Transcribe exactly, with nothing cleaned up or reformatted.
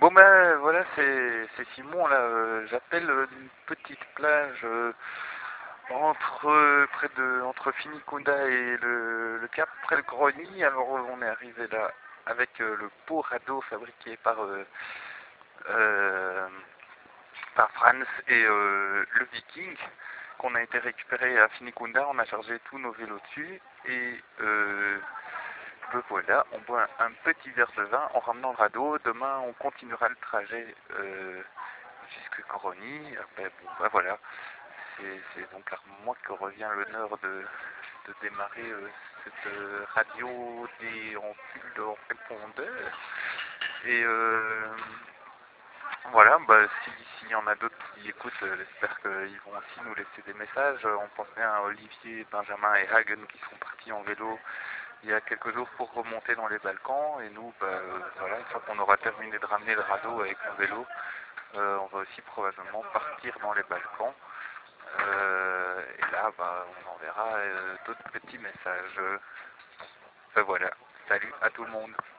Bon ben voilà, c'est c'est Simon là, euh, j'appelle euh, d'une petite plage euh, entre euh, près de entre Finicunda et le, le Cap, près de Grogny. Alors euh, on est arrivé là avec euh, le beau radeau fabriqué par euh, euh, par Franz et euh, le Viking qu'on a été récupéré à Finicunda. On a chargé tous nos vélos dessus et euh, ben voilà, on boit un petit verre de vin en ramenant le radeau. Demain, on continuera le trajet euh, jusque Corony. Ben, bon, ben voilà, c'est donc à moi que revient l'honneur de, de démarrer euh, cette euh, radio des en pile de répondeur. Et euh, voilà, bah, s'il y en a d'autres qui écoutent, euh, j'espère qu'ils vont aussi nous laisser des messages. On pense bien à Olivier, Benjamin et Hagen qui sont partis en vélo il y a quelques jours pour remonter dans les Balkans. Et nous, bah, euh, voilà, une fois qu'on aura terminé de ramener le radeau avec nos vélos, euh, on va aussi probablement partir dans les Balkans. Euh, et là, bah, on enverra euh, d'autres petits messages. Euh, voilà, salut à tout le monde.